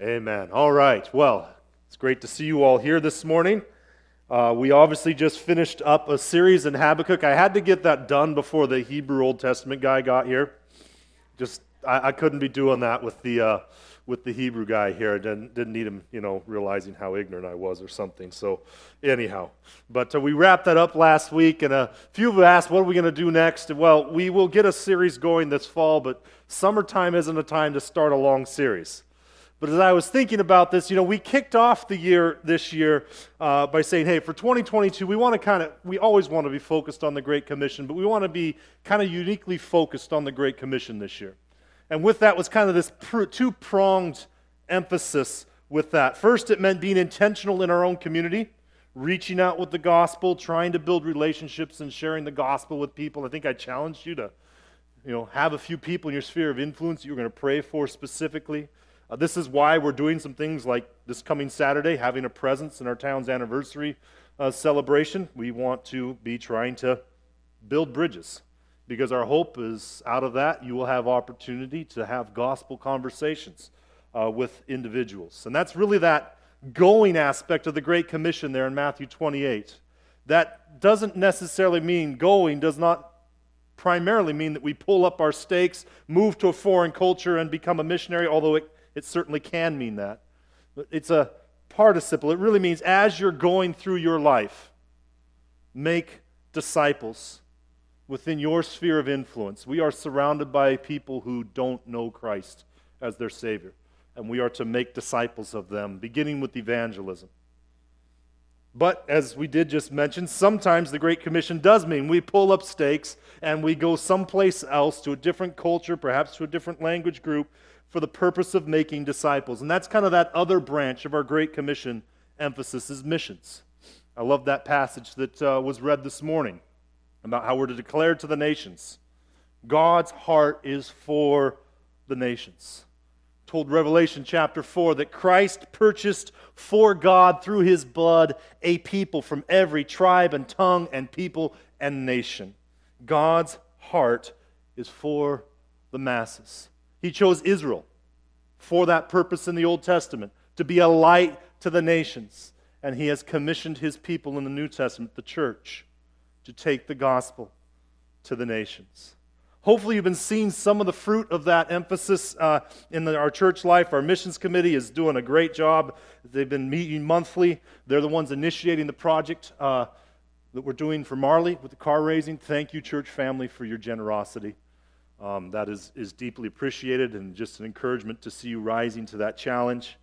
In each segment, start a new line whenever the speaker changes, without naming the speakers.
Amen. All right. Well, it's great to see you all here this morning. We obviously just finished up a series in Habakkuk. I had to get that done before the Hebrew Old Testament guy got here. I couldn't be doing that with the Hebrew guy here. I didn't need him, realizing how ignorant I was or something. So anyhow, but we wrapped that up last week, and a few have asked, what are we going to do next? Well, we will get a series going this fall, but summertime isn't a time to start a long series. But as I was thinking about this, we kicked off the year this year by saying, hey, for 2022, we always want to be focused on the Great Commission, but we want to be kind of uniquely focused on the Great Commission this year. And with that was kind of this two-pronged emphasis with that. First, it meant being intentional in our own community, reaching out with the gospel, trying to build relationships and sharing the gospel with people. I think I challenged you to, have a few people in your sphere of influence that you're going to pray for specifically. This is why we're doing some things like this coming Saturday, having a presence in our town's anniversary celebration. We want to be trying to build bridges, because our hope is out of that you will have opportunity to have gospel conversations with individuals. And that's really that going aspect of the Great Commission there in Matthew 28. That doesn't necessarily mean going, does not primarily mean that we pull up our stakes, move to a foreign culture, and become a missionary, although it certainly can mean that. But it's a participle. It really means as you're going through your life, make disciples within your sphere of influence. We are surrounded by people who don't know Christ as their Savior, and we are to make disciples of them, beginning with evangelism. But as we did just mention, sometimes the Great Commission does mean we pull up stakes and we go someplace else to a different culture, perhaps to a different language group, for the purpose of making disciples. And that's kind of that other branch of our Great Commission emphasis is missions. I love that passage that was read this morning about how we're to declare to the nations. God's heart is for the nations. Told Revelation chapter 4 that Christ purchased for God through his blood a people from every tribe and tongue and people and nation. God's heart is for the masses. He chose Israel for that purpose in the Old Testament, to be a light to the nations. And he has commissioned his people in the New Testament, the church, to take the gospel to the nations. Hopefully you've been seeing some of the fruit of that emphasis in our church life. Our missions committee is doing a great job. They've been meeting monthly. They're the ones initiating the project that we're doing for Marley with the car raising. Thank you, church family, for your generosity. That is deeply appreciated, and just an encouragement to see you rising to that challenge.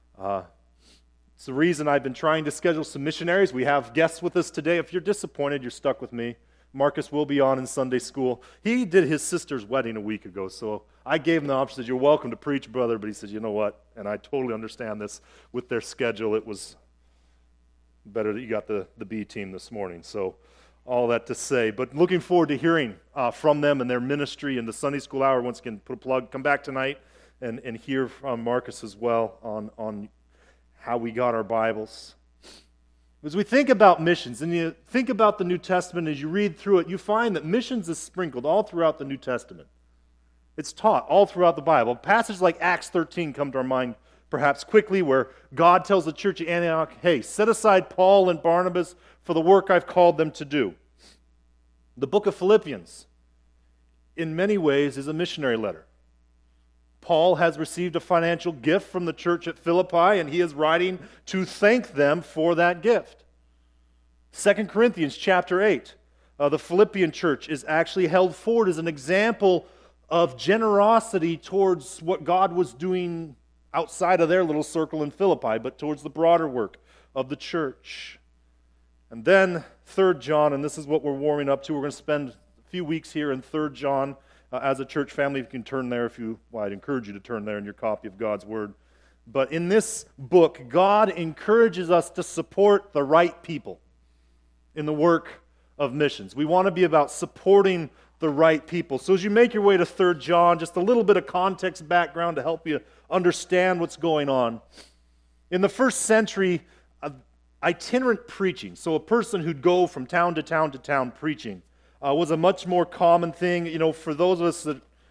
It's the reason I've been trying to schedule some missionaries. We have guests with us today. If you're disappointed, you're stuck with me. Marcus will be on in Sunday school. He did his sister's wedding a week ago, so I gave him the option. Said, "You're welcome to preach, brother," but he said, "You know what?" And I totally understand this. With their schedule, it was better that you got the B team this morning. So all that to say, but looking forward to hearing from them and their ministry in the Sunday school hour. Once again, put a plug, come back tonight and hear from Marcus as well on how we got our Bibles. As we think about missions, and you think about the New Testament, as you read through it, you find that missions is sprinkled all throughout the New Testament. It's taught all throughout the Bible. Passages like Acts 13 come to our mind perhaps quickly, where God tells the church at Antioch, hey, set aside Paul and Barnabas for the work I've called them to do. The book of Philippians, in many ways, is a missionary letter. Paul has received a financial gift from the church at Philippi, and he is writing to thank them for that gift. 2 Corinthians chapter 8, the Philippian church is actually held forward as an example of generosity towards what God was doing outside of their little circle in Philippi, but towards the broader work of the church. And then 3 John, and this is what we're warming up to. We're going to spend a few weeks here in 3 John as a church family. If you can turn there, I'd encourage you to turn there in your copy of God's Word. But in this book, God encourages us to support the right people in the work of missions. We want to be about supporting the right people. So as you make your way to 3 John, just a little bit of context background to help you understand what's going on. In the first century, itinerant preaching, so a person who'd go from town to town to town preaching, was a much more common thing. For those of us that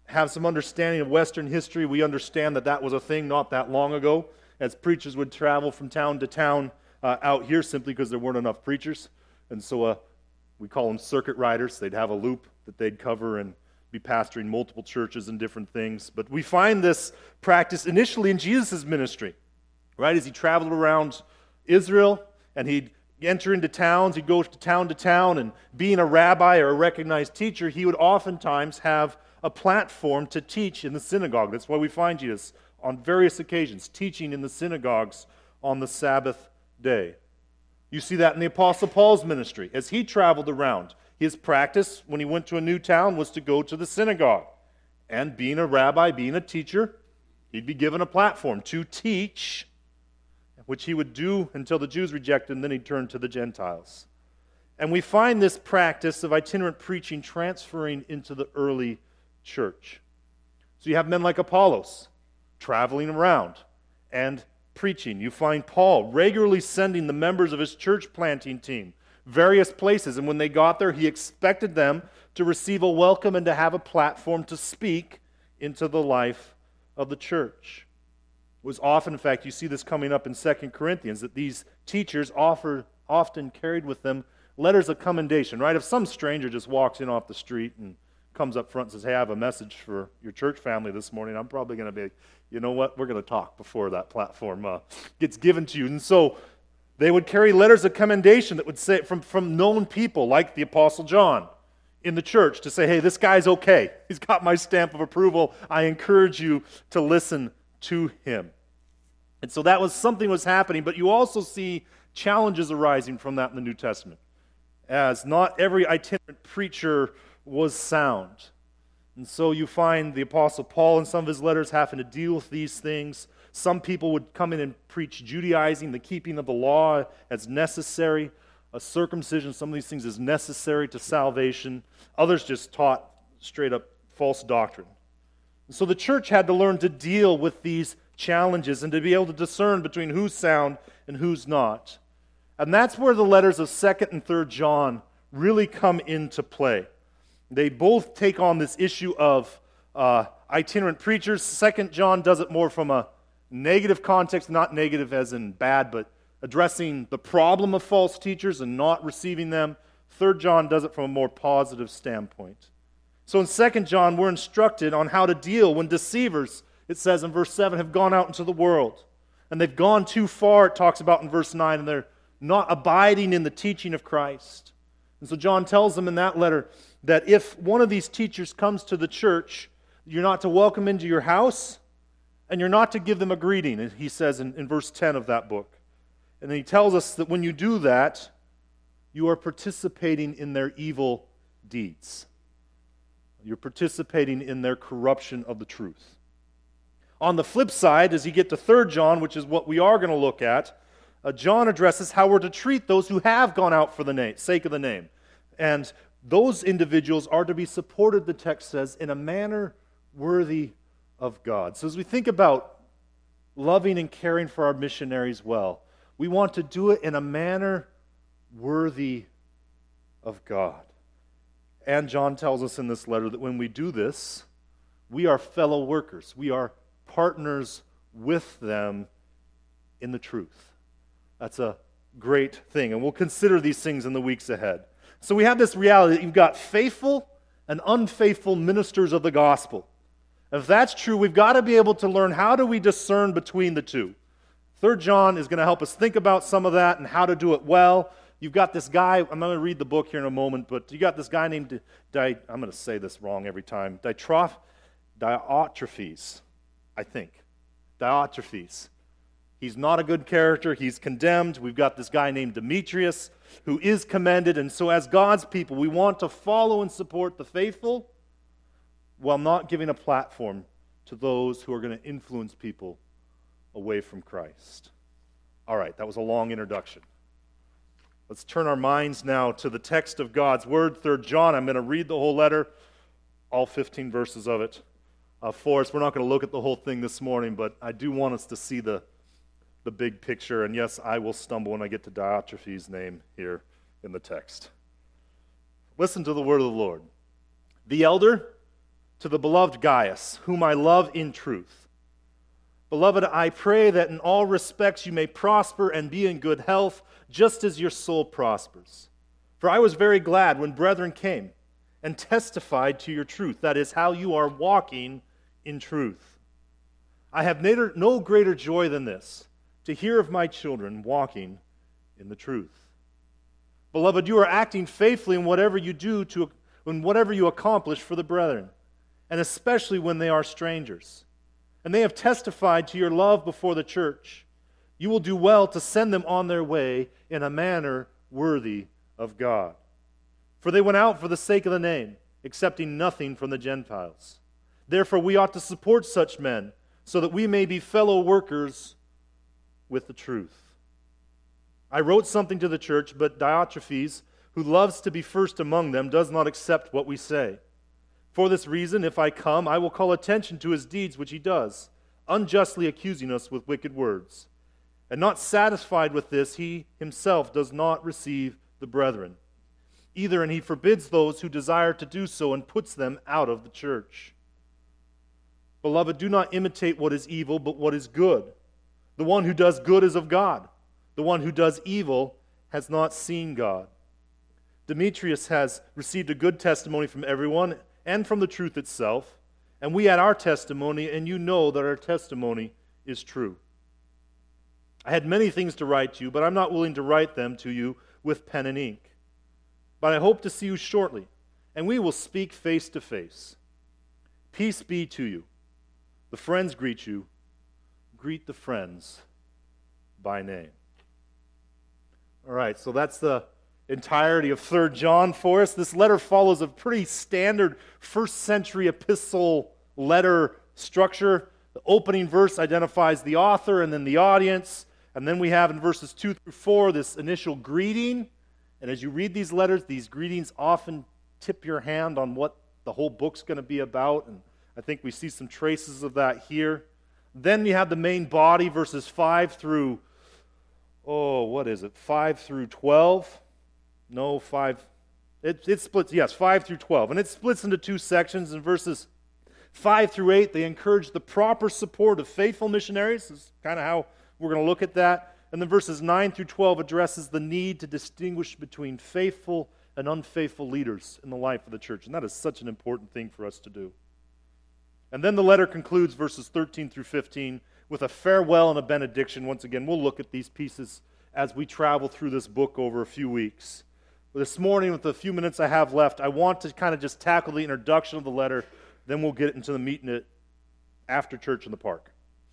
have some understanding of Western history, we understand that that was a thing not that long ago, as preachers would travel from town to town out here simply because there weren't enough preachers. And so we call them circuit riders. They'd have a loop that they'd cover and be pastoring multiple churches and different things. But we find this practice initially in Jesus' ministry, right? As he traveled around Israel and he'd enter into towns, he'd go to town, and being a rabbi or a recognized teacher, he would oftentimes have a platform to teach in the synagogue. That's why we find Jesus on various occasions teaching in the synagogues on the Sabbath day. You see that in the Apostle Paul's ministry. As he traveled around, his practice when he went to a new town was to go to the synagogue. And being a rabbi, being a teacher, he'd be given a platform to teach, which he would do until the Jews rejected him, and then he'd turn to the Gentiles. And we find this practice of itinerant preaching transferring into the early church. So you have men like Apollos traveling around and preaching. You find Paul regularly sending the members of his church planting team various places, and when they got there, he expected them to receive a welcome and to have a platform to speak into the life of the church. It was often, in fact, you see this coming up in 2 Corinthians, that these teachers often carried with them letters of commendation, right? If some stranger just walks in off the street and comes up front and says, hey, I have a message for your church family this morning, I'm probably going to be, you know what, we're going to talk before that platform gets given to you. And so they would carry letters of commendation that would say from known people like the Apostle John in the church to say, hey, this guy's okay. He's got my stamp of approval. I encourage you to listen to him. And so that was something was happening, but you also see challenges arising from that in the New Testament, as not every itinerant preacher was sound. And so you find the Apostle Paul in some of his letters having to deal with these things. Some people would come in and preach Judaizing, the keeping of the law as necessary, a circumcision, some of these things is necessary to salvation. Others just taught straight up false doctrine. And so the church had to learn to deal with these challenges and to be able to discern between who's sound and who's not. And that's where the letters of 2nd and 3rd John really come into play. They both take on this issue of itinerant preachers. 2nd John does it more from a negative context, not negative as in bad, but addressing the problem of false teachers and not receiving them. 3rd John does it from a more positive standpoint. So in 2nd John, we're instructed on how to deal when deceivers, it says in verse 7, have gone out into the world. And they've gone too far, it talks about in verse 9, and they're not abiding in the teaching of Christ. And so John tells them in that letter that if one of these teachers comes to the church, you're not to welcome into your house, and you're not to give them a greeting, he says in verse 10 of that book. And then he tells us that when you do that, you are participating in their evil deeds. You're participating in their corruption of the truth. On the flip side, as you get to 3rd John, which is what we are going to look at, John addresses how we're to treat those who have gone out for the sake of the name. And those individuals are to be supported, the text says, in a manner worthy of God. So as we think about loving and caring for our missionaries well, we want to do it in a manner worthy of God. And John tells us in this letter that when we do this, we are fellow workers. We are partners with them in the truth. That's a great thing. And we'll consider these things in the weeks ahead. So we have this reality that you've got faithful and unfaithful ministers of the gospel. If that's true, we've got to be able to learn how do we discern between the two. 3rd John is going to help us think about some of that and how to do it well. You've got this guy, I'm going to read the book here in a moment, but you got this guy named, I'm going to say this wrong every time, Diotrephes, I think. Diotrephes. He's not a good character. He's condemned. We've got this guy named Demetrius who is commended. And so as God's people, we want to follow and support the faithful while not giving a platform to those who are going to influence people away from Christ. All right, that was a long introduction. Let's turn our minds now to the text of God's Word, 3rd John. I'm going to read the whole letter, all 15 verses of it for us. We're not going to look at the whole thing this morning, but I do want us to see the big picture. And yes, I will stumble when I get to Diotrephes' name here in the text. Listen to the word of the Lord. The elder To the beloved Gaius, whom I love in truth. Beloved, I pray that in all respects you may prosper and be in good health, just as your soul prospers. For I was very glad when brethren came and testified to your truth, that is, how you are walking in truth. I have no greater joy than this, to hear of my children walking in the truth. Beloved, you are acting faithfully in whatever you do, in whatever you accomplish for the brethren, and especially when they are strangers. And they have testified to your love before the church. You will do well to send them on their way in a manner worthy of God. For they went out for the sake of the name, accepting nothing from the Gentiles. Therefore we ought to support such men, so that we may be fellow workers with the truth. I wrote something to the church, but Diotrephes, who loves to be first among them, does not accept what we say. For this reason, if I come, I will call attention to his deeds which he does, unjustly accusing us with wicked words. And not satisfied with this, he himself does not receive the brethren either, and he forbids those who desire to do so and puts them out of the church. Beloved, do not imitate what is evil, but what is good. The one who does good is of God. The one who does evil has not seen God. Demetrius has received a good testimony from everyone and from the truth itself, and we add our testimony, and you know that our testimony is true. I had many things to write to you, but I'm not willing to write them to you with pen and ink. But I hope to see you shortly, and we will speak face to face. Peace be to you. The friends greet you. Greet the friends by name. All right, so that's the entirety of 3 John for us. This letter follows a pretty standard first-century epistle letter structure. The opening verse identifies the author and then the audience, and then we have in verses 2 through 4 this initial greeting. And as you read these letters, these greetings often tip your hand on what the whole book's going to be about, and I think we see some traces of that here. Then you have the main body, verses 5 through, 5 through 12? No, 5. It splits, yes, 5 through 12. And it splits into 2 sections. In verses 5 through 8, they encourage the proper support of faithful missionaries. This is kind of how we're going to look at that. And then verses 9 through 12 addresses the need to distinguish between faithful and unfaithful leaders in the life of the church. And that is such an important thing for us to do. And then the letter concludes, verses 13 through 15, with a farewell and a benediction. Once again, we'll look at these pieces as we travel through this book over a few weeks. But this morning, with the few minutes I have left, I want to kind of just tackle the introduction of the letter, then we'll get into the meat in it after church in the park.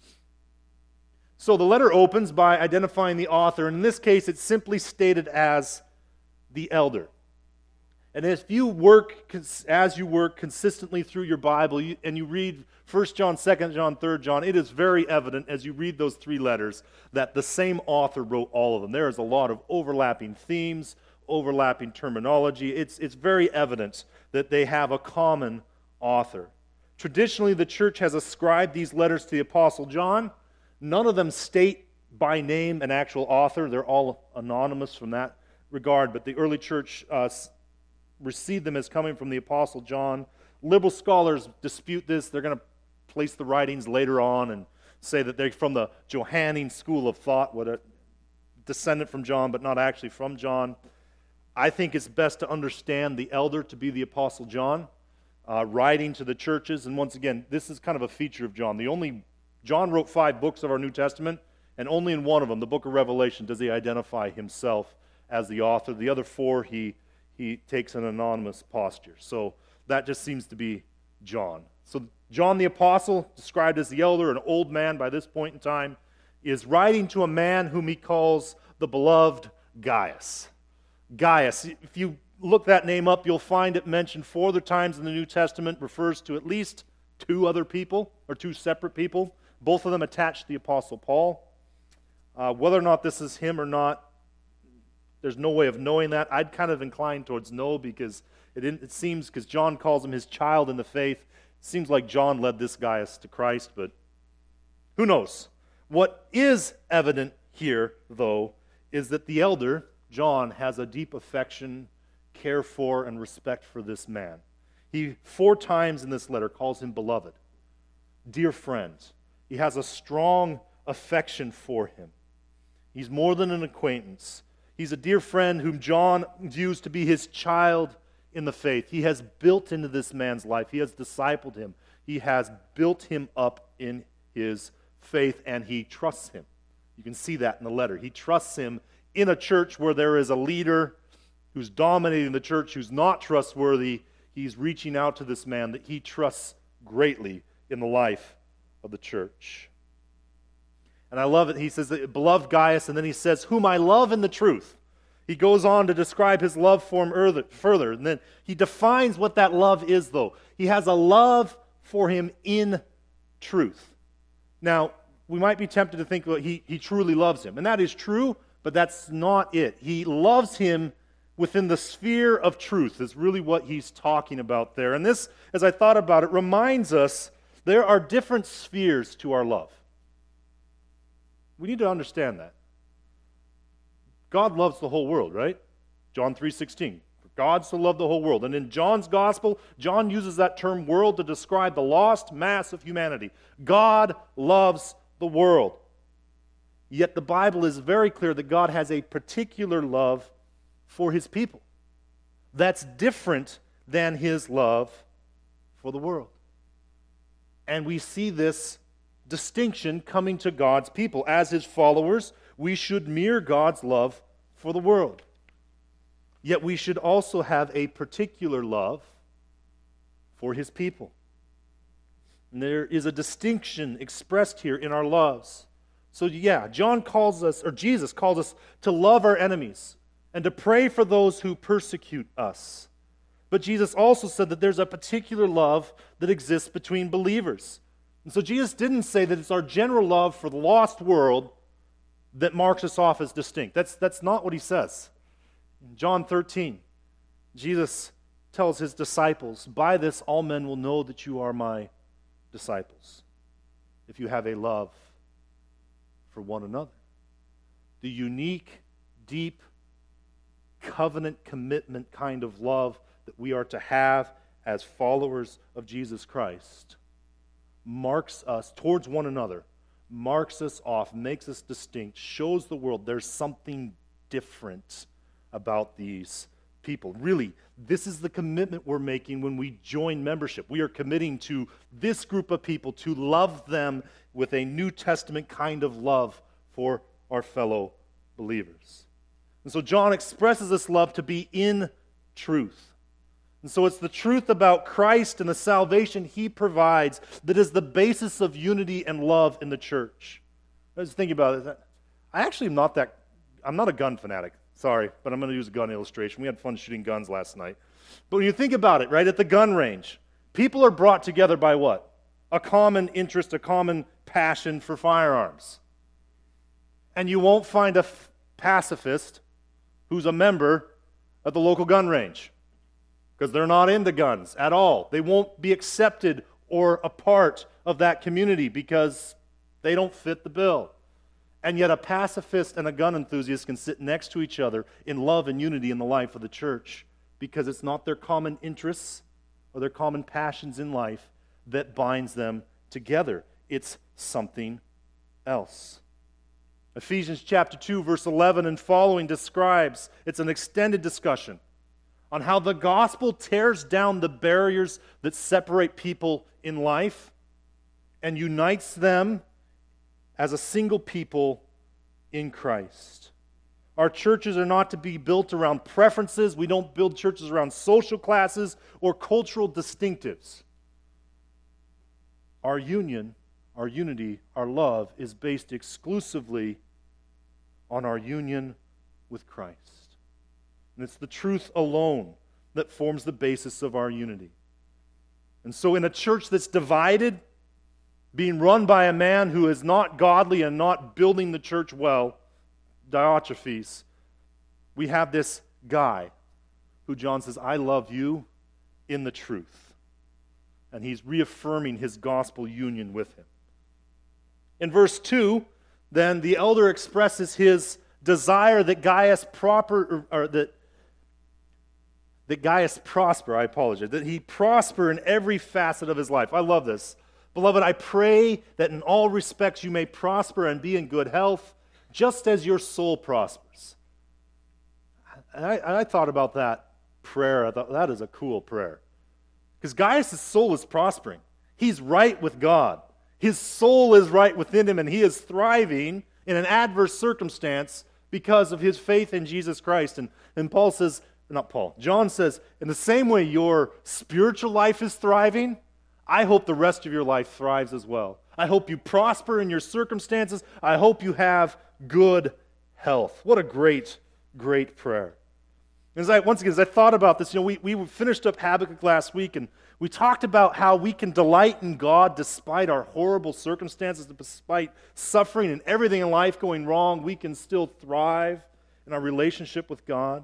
So the letter opens by identifying the author, and in this case it's simply stated as the elder. And if you work consistently through your Bible, and you read 1 John, 2 John, 3 John, it is very evident as you read those 3 letters that the same author wrote all of them. There is a lot of overlapping themes, overlapping terminology. It's very evident that they have a common author. Traditionally, the church has ascribed these letters to the Apostle John. None of them state by name an actual author. They're all anonymous from that regard, but the early church received them as coming from the Apostle John. Liberal scholars dispute this. They're going to place the writings later on and say that they're from the Johannine school of thought, what a descendant from John, but not actually from John. I think it's best to understand the elder to be the Apostle John, writing to the churches. And once again, this is kind of a feature of John. John wrote 5 books of our New Testament, and only in one of them, the book of Revelation, does he identify himself as the author. The other 4, he takes an anonymous posture. So that just seems to be John. So John the Apostle, described as the elder, an old man by this point in time, is writing to a man whom he calls the beloved Gaius. Gaius, if you look that name up, you'll find it mentioned 4 other times in the New Testament, refers to at least 2 other people, or 2 separate people. Both of them attached to the Apostle Paul. Whether or not this is him or not, there's no way of knowing that. I'd kind of incline towards no, because it seems, because John calls him his child in the faith, it seems like John led this Gaius to Christ, but who knows? What is evident here, though, is that the elder, John, has a deep affection, care for, and respect for this man. He 4 times in this letter calls him beloved, dear friend. He has a strong affection for him. He's more than an acquaintance. He's a dear friend whom John views to be his child in the faith. He has built into this man's life. He has discipled him. He has built him up in his faith, and he trusts him. You can see that in the letter. He trusts him in a church where there is a leader who's dominating the church, who's not trustworthy. He's reaching out to this man that he trusts greatly in the life of the church. And I love it. He says, beloved Gaius, and then he says, whom I love in the truth. He goes on to describe his love for him further. And then he defines what that love is, though. He has a love for him in truth. Now, we might be tempted to think, well, he truly loves him. And that is true, but that's not it. He loves him within the sphere of truth is really what he's talking about there. And this, as I thought about it, reminds us there are different spheres to our love. We need to understand that. God loves the whole world, right? John 3:16. For God so loved the whole world. And in John's gospel, John uses that term world to describe the lost mass of humanity. God loves the world. Yet the Bible is very clear that God has a particular love for his people. That's different than his love for the world. And we see this distinction coming to God's people. As his followers, we should mirror God's love for the world. Yet we should also have a particular love for his people. And there is a distinction expressed here in our loves. So yeah, Jesus calls us to love our enemies and to pray for those who persecute us. But Jesus also said that there's a particular love that exists between believers. And so Jesus didn't say that it's our general love for the lost world that marks us off as distinct. That's not what he says. In John 13, Jesus tells his disciples, by this all men will know that you are my disciples, if you have a love for one another. The unique, deep, covenant commitment kind of love that we are to have as followers of Jesus Christ marks us towards one another, marks us off, makes us distinct, shows the world there's something different about these people. Really, this is the commitment we're making when we join membership. We are committing to this group of people to love them with a New Testament kind of love for our fellow believers. And so John expresses this love to be in truth. And so it's the truth about Christ and the salvation he provides that is the basis of unity and love in the church. I was thinking about it. I'm not a gun fanatic. Sorry, but I'm going to use a gun illustration. We had fun shooting guns last night. But when you think about it, right, at the gun range, people are brought together by what? A common interest, a common passion for firearms. And you won't find a pacifist who's a member at the local gun range because they're not into guns at all. They won't be accepted or a part of that community because they don't fit the bill. And yet a pacifist and a gun enthusiast can sit next to each other in love and unity in the life of the church because it's not their common interests or their common passions in life that binds them together. It's something else. Ephesians chapter 2, verse 11 and following describes, it's an extended discussion on how the gospel tears down the barriers that separate people in life and unites them as a single people in Christ. Our churches are not to be built around preferences. We don't build churches around social classes or cultural distinctives. Our union, our unity, our love is based exclusively on our union with Christ. And it's the truth alone that forms the basis of our unity. And so in a church that's divided, being run by a man who is not godly and not building the church well, Diotrephes, we have this guy who John says, I love you in the truth. And he's reaffirming his gospel union with him. In verse 2, then the elder expresses his desire that Gaius that Gaius prosper, I apologize, that he prosper in every facet of his life. I love this. Beloved, I pray that in all respects you may prosper and be in good health, just as your soul prospers. And I thought about that prayer. I thought, that is a cool prayer. Because Gaius' soul is prospering. He's right with God. His soul is right within him, and he is thriving in an adverse circumstance because of his faith in Jesus Christ. And Paul says, not Paul, John says, in the same way your spiritual life is thriving, I hope the rest of your life thrives as well. I hope you prosper in your circumstances. I hope you have good health. What a great, great prayer. As I thought about this, we finished up Habakkuk last week, and we talked about how we can delight in God despite our horrible circumstances, despite suffering and everything in life going wrong. We can still thrive in our relationship with God.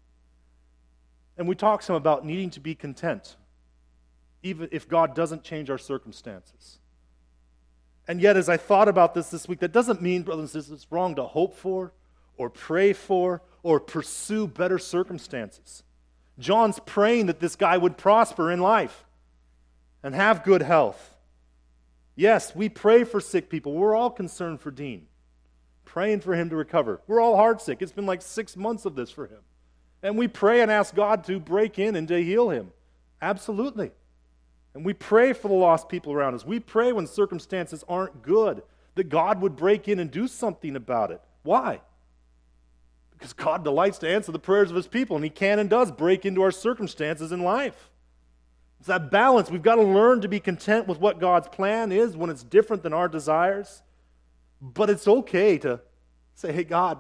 And we talked some about needing to be content, even if God doesn't change our circumstances. And yet, as I thought about this week, that doesn't mean, brothers and sisters, it's wrong to hope for or pray for or pursue better circumstances. John's praying that this guy would prosper in life and have good health. Yes, we pray for sick people. We're all concerned for Dean, praying for him to recover. We're all heartsick. It's been like 6 months of this for him. And we pray and ask God to break in and to heal him. Absolutely. And we pray for the lost people around us. We pray when circumstances aren't good that God would break in and do something about it. Why? Because God delights to answer the prayers of his people, and he can and does break into our circumstances in life. It's that balance. We've got to learn to be content with what God's plan is when it's different than our desires. But it's okay to say, hey, God,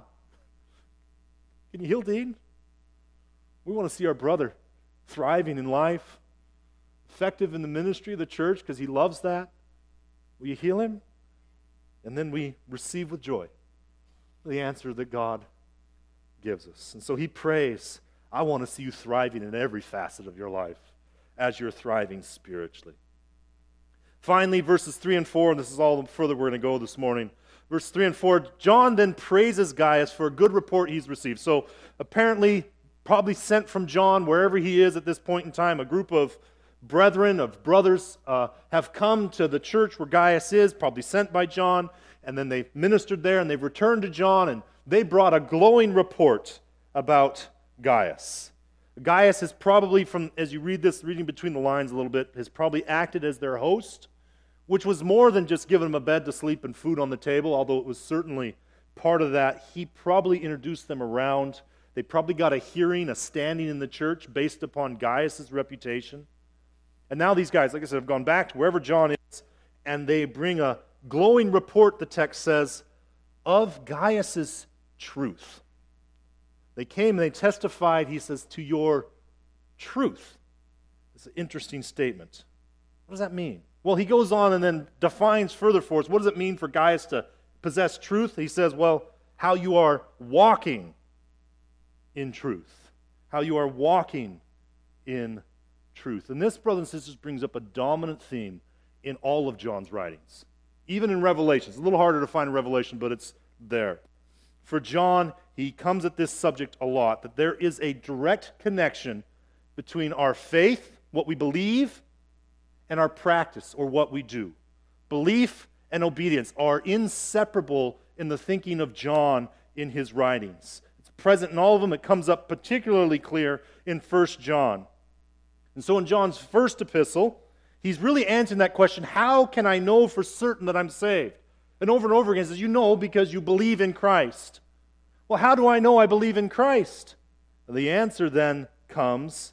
can you heal Dean? We want to see our brother thriving in life, effective in the ministry of the church because he loves that. Will you heal him? And then we receive with joy the answer that God gives us. And so he prays, I want to see you thriving in every facet of your life as you're thriving spiritually. Finally, verses 3 and 4, and this is all the further we're going to go this morning. Verse 3 and 4, John then praises Gaius for a good report he's received. So apparently, probably sent from John, wherever he is at this point in time, a group of brethren, of brothers, have come to the church where Gaius is, probably sent by John, and then they ministered there, and they've returned to John, and they brought a glowing report about Gaius. Gaius has probably, as you read this, reading between the lines a little bit, has probably acted as their host, which was more than just giving them a bed to sleep and food on the table, although it was certainly part of that. He probably introduced them around. They probably got a hearing, a standing in the church based upon Gaius' reputation. And now these guys, like I said, have gone back to wherever John is, and they bring a glowing report, the text says, of Gaius' truth. They came and they testified, he says, to your truth. It's an interesting statement. What does that mean? Well, he goes on and then defines further for us, what does it mean for Gaius to possess truth? He says, well, how you are walking in truth. How you are walking in truth. And this, brothers and sisters, brings up a dominant theme in all of John's writings. Even in Revelation. It's a little harder to find in Revelation, but it's there. For John, he comes at this subject a lot, that there is a direct connection between our faith, what we believe, and our practice, or what we do. Belief and obedience are inseparable in the thinking of John in his writings. It's present in all of them. It comes up particularly clear in 1 John. And so in John's first epistle, he's really answering that question, how can I know for certain that I'm saved? And over again, he says, you know because you believe in Christ. Well, how do I know I believe in Christ? Well, the answer then comes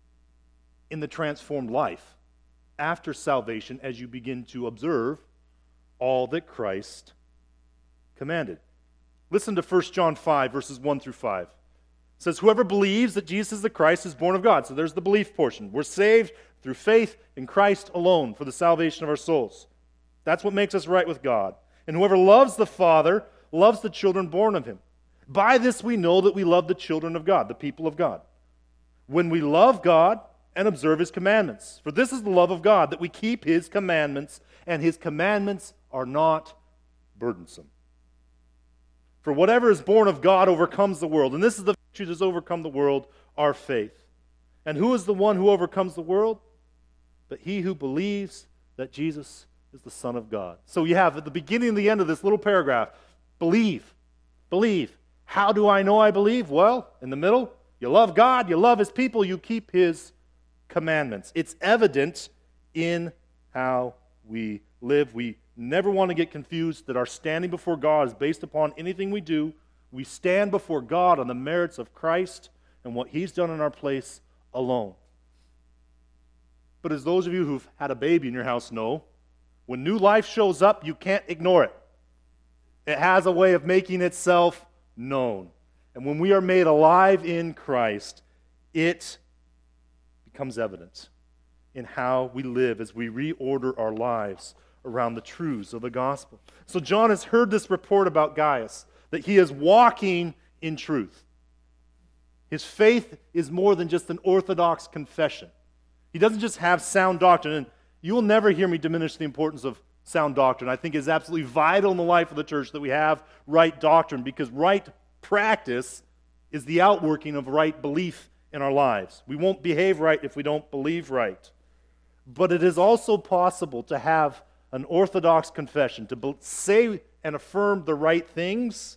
in the transformed life after salvation as you begin to observe all that Christ commanded. Listen to 1 John 5, verses 1 through 5. It says, whoever believes that Jesus is the Christ is born of God. So there's the belief portion. We're saved through faith in Christ alone for the salvation of our souls. That's what makes us right with God. And whoever loves the Father loves the children born of him. By this we know that we love the children of God, the people of God, when we love God and observe his commandments. For this is the love of God, that we keep his commandments, and his commandments are not burdensome. For whatever is born of God overcomes the world, and this is the victory that has overcome the world, our faith. And who is the one who overcomes the world? But he who believes that Jesus is the Son of God. So you have at the beginning and the end of this little paragraph, believe, believe. How do I know I believe? Well, in the middle, you love God, you love His people, you keep His commandments. It's evident in how we live. We never want to get confused that our standing before God is based upon anything we do. We stand before God on the merits of Christ and what He's done in our place alone. But as those of you who've had a baby in your house know, when new life shows up, you can't ignore it. It has a way of making itself known. And when we are made alive in Christ, it becomes evident in how we live as we reorder our lives around the truths of the gospel. So John has heard this report about Gaius, that he is walking in truth. His faith is more than just an orthodox confession. He doesn't just have sound doctrine, and you will never hear me diminish the importance of sound doctrine. I think it's absolutely vital in the life of the church that we have right doctrine, because right practice is the outworking of right belief in our lives. We won't behave right if we don't believe right. But it is also possible to have an orthodox confession, to say and affirm the right things,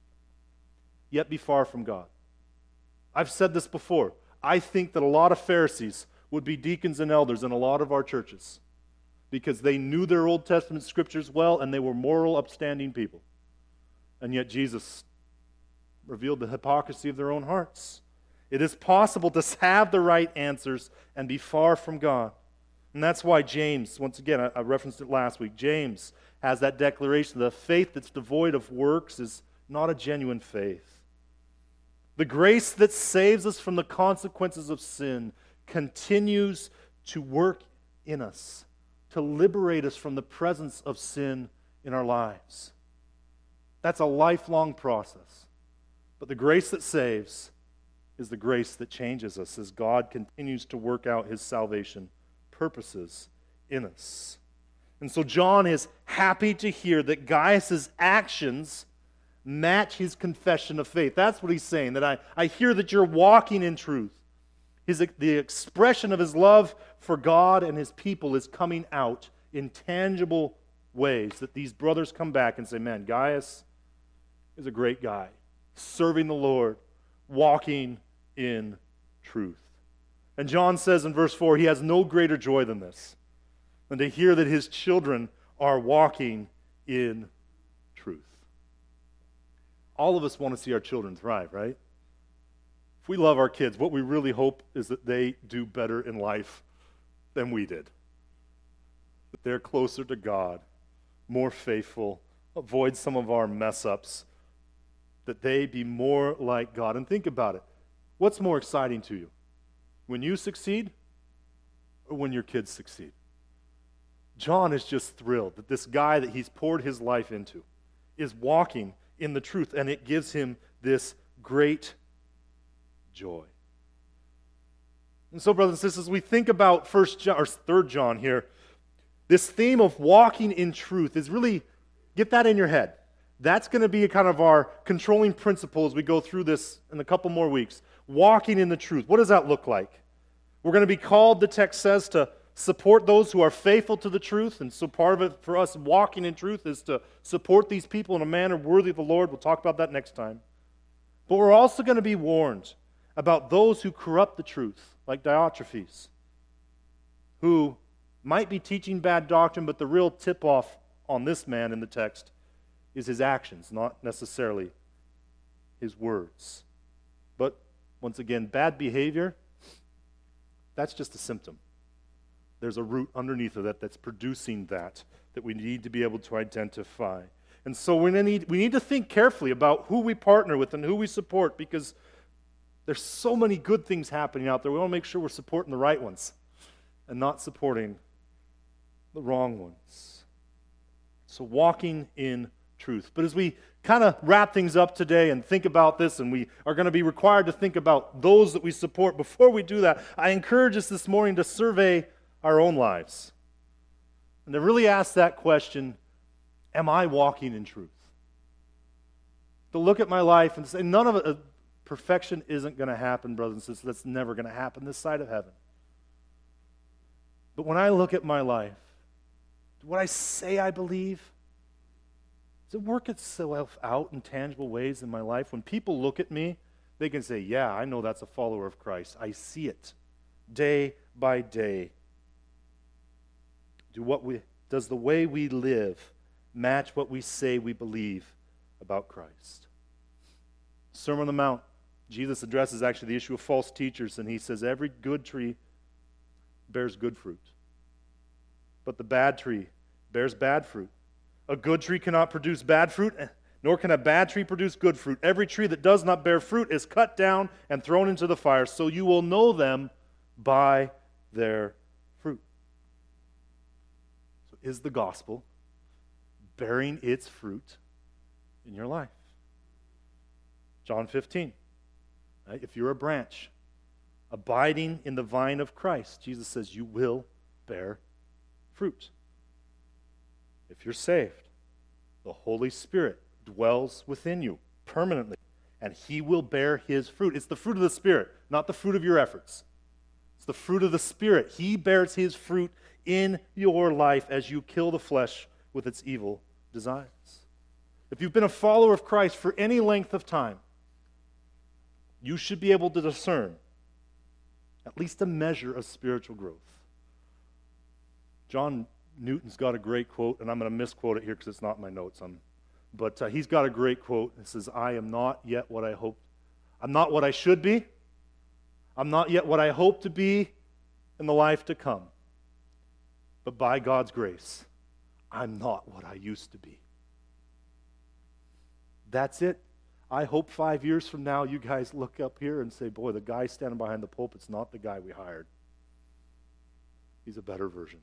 yet be far from God. I've said this before. I think that a lot of Pharisees would be deacons and elders in a lot of our churches because they knew their Old Testament scriptures well and they were moral, upstanding people. And yet Jesus revealed the hypocrisy of their own hearts. It is possible to have the right answers and be far from God. And that's why James, once again, I referenced it last week, James has that declaration: the faith that's devoid of works is not a genuine faith. The grace that saves us from the consequences of sin continues to work in us, to liberate us from the presence of sin in our lives. That's a lifelong process. But the grace that saves is the grace that changes us as God continues to work out His salvation purposes in us. And so John is happy to hear that Gaius' actions match his confession of faith. That's what he's saying, that I hear that you're walking in truth. The expression of his love for God and His people is coming out in tangible ways, that these brothers come back and say, man, Gaius is a great guy, serving the Lord, walking in truth. And John says in verse 4, he has no greater joy than this, than to hear that his children are walking in truth. All of us want to see our children thrive, right? If we love our kids, what we really hope is that they do better in life than we did. That they're closer to God, more faithful, avoid some of our mess-ups, that they be more like God. And think about it. What's more exciting to you? When you succeed or when your kids succeed? John is just thrilled that this guy that he's poured his life into is walking in the truth, and it gives him this great joy. And so, brothers and sisters, as we think about 1 John or 3 John here, this theme of walking in truth is really, get that in your head. That's going to be kind of our controlling principle as we go through this in a couple more weeks. Walking in the truth. What does that look like? We're going to be called, the text says, to support those who are faithful to the truth. And so part of it for us walking in truth is to support these people in a manner worthy of the Lord. We'll talk about that next time. But we're also going to be warned about those who corrupt the truth, like Diotrephes, who might be teaching bad doctrine, but the real tip-off on this man in the text is his actions, not necessarily his words. But once again, bad behavior, that's just a symptom. There's a root underneath of that that's producing that we need to be able to identify. And so we need to think carefully about who we partner with and who we support, because there's so many good things happening out there. We want to make sure we're supporting the right ones and not supporting the wrong ones. So walking in truth. But as we kind of wrap things up today and think about this, and we are going to be required to think about those that we support, before we do that, I encourage us this morning to survey our own lives and to really ask that question, am I walking in truth? To look at my life and say, Perfection isn't going to happen, brothers and sisters. That's never going to happen this side of heaven. But when I look at my life, what I say I believe, does it work itself out in tangible ways in my life? When people look at me, they can say, yeah, I know that's a follower of Christ. I see it day by day. Does the way we live match what we say we believe about Christ? Sermon on the Mount, Jesus addresses actually the issue of false teachers, and he says every good tree bears good fruit, but the bad tree bears bad fruit. A good tree cannot produce bad fruit, nor can a bad tree produce good fruit. Every tree that does not bear fruit is cut down and thrown into the fire, so you will know them by their fruit. So is the gospel bearing its fruit in your life? John 15. Right? If you're a branch abiding in the vine of Christ, Jesus says you will bear fruit. If you're saved, the Holy Spirit dwells within you permanently, and he will bear his fruit. It's the fruit of the Spirit, not the fruit of your efforts. It's the fruit of the Spirit. He bears his fruit in your life as you kill the flesh with its evil desires. If you've been a follower of Christ for any length of time, you should be able to discern at least a measure of spiritual growth. John Newton's got a great quote, and I'm going to misquote it here because it's not in my notes. But he's got a great quote. It says, I am not yet what I hope. I'm not what I should be. I'm not yet what I hope to be in the life to come. But by God's grace, I'm not what I used to be. That's it. I hope 5 years from now you guys look up here and say, boy, the guy standing behind the pulpit's not the guy we hired. He's a better version.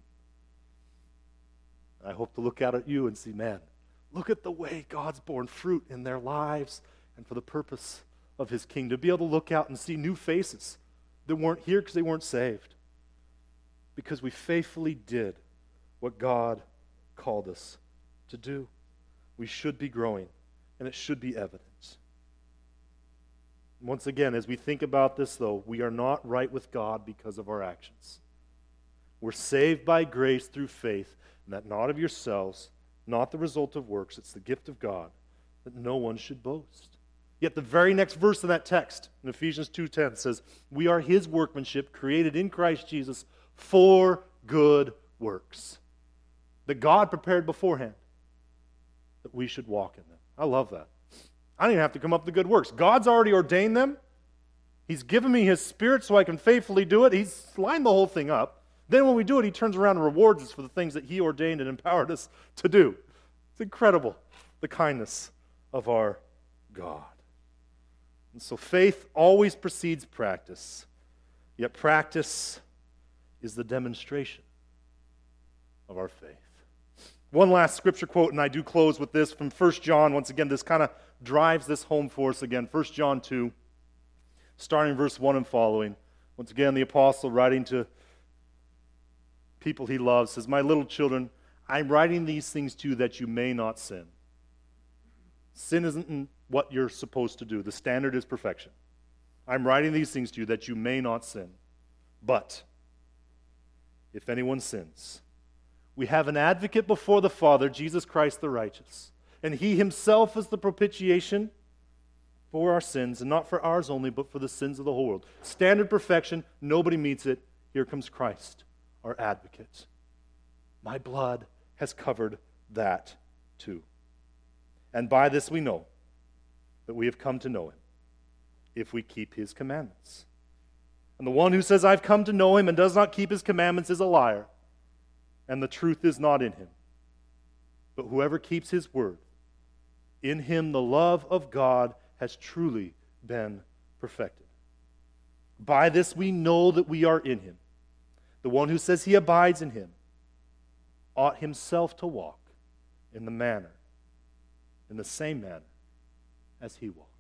I hope to look out at you and see, man, look at the way God's borne fruit in their lives and for the purpose of his kingdom. Be able to look out and see new faces that weren't here because they weren't saved. Because we faithfully did what God called us to do. We should be growing, and it should be evident. Once again, as we think about this, though, we are not right with God because of our actions. We're saved by grace through faith, and that not of yourselves, not the result of works. It's the gift of God, that no one should boast. Yet the very next verse in that text, in Ephesians 2:10, says, we are his workmanship, created in Christ Jesus for good works, that God prepared beforehand, that we should walk in them. I love that. I don't even have to come up with the good works. God's already ordained them. He's given me his Spirit so I can faithfully do it. He's lined the whole thing up. Then when we do it, he turns around and rewards us for the things that he ordained and empowered us to do. It's incredible, the kindness of our God. And so faith always precedes practice, yet practice is the demonstration of our faith. One last scripture quote, and I do close with this from 1 John. Once again, this kind of drives this home for us again. 1 John 2, starting verse 1 and following. Once again, the apostle writing to people he loves says, my little children, I'm writing these things to you that you may not sin. Sin isn't what you're supposed to do. The standard is perfection. I'm writing these things to you that you may not sin. But if anyone sins, we have an advocate before the Father, Jesus Christ the righteous. And he himself is the propitiation for our sins, and not for ours only, but for the sins of the whole world. Standard perfection, nobody meets it. Here comes Christ, our advocate. My blood has covered that too. And by this we know that we have come to know him, if we keep his commandments. And the one who says, I've come to know him and does not keep his commandments is a liar, and the truth is not in him. But whoever keeps his word, in him the love of God has truly been perfected. By this we know that we are in him. The one who says he abides in him ought himself to walk in the same manner as he walked.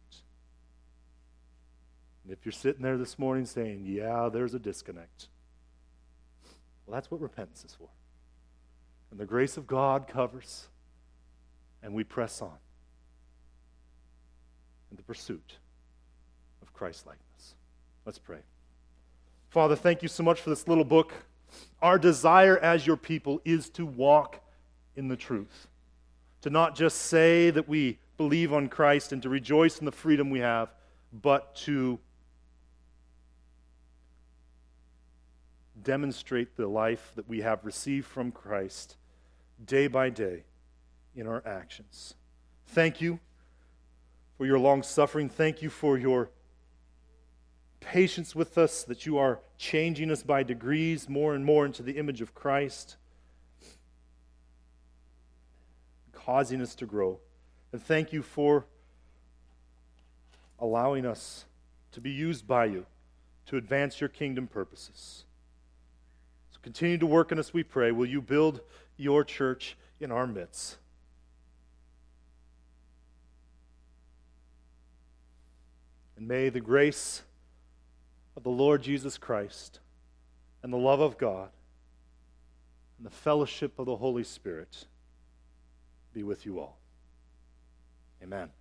And if you're sitting there this morning saying, yeah, there's a disconnect, well, that's what repentance is for. And the grace of God covers, and we press on in the pursuit Christ-likeness. Let's pray. Father, thank you so much for this little book. Our desire as your people is to walk in the truth, to not just say that we believe on Christ and to rejoice in the freedom we have, but to demonstrate the life that we have received from Christ day by day in our actions. Thank you for your long suffering. Thank you for your patience with us, that you are changing us by degrees more and more into the image of Christ, causing us to grow. And thank you for allowing us to be used by you to advance your kingdom purposes. So continue to work in us, we pray. Will you build your church in our midst? And may the grace of the Lord Jesus Christ and the love of God and the fellowship of the Holy Spirit be with you all. Amen.